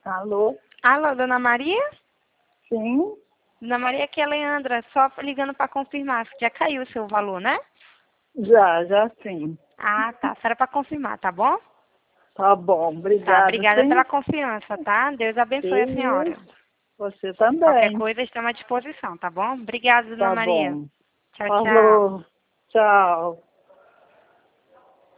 Alô? Alô, Dona Maria? Sim? Dona Maria, aqui é a Leandra, só ligando para confirmar, já caiu o seu valor, né? Já sim. Ah, tá, só era para confirmar, tá bom? Tá bom, Tá, obrigada, obrigada sim. pela confiança, tá? Deus abençoe a senhora. Isso. Você Qualquer também. coisa, estamos à disposição, tá bom? Obrigada, Dona Tá Maria. bom. Tchau, tchau. Falou. Tchau.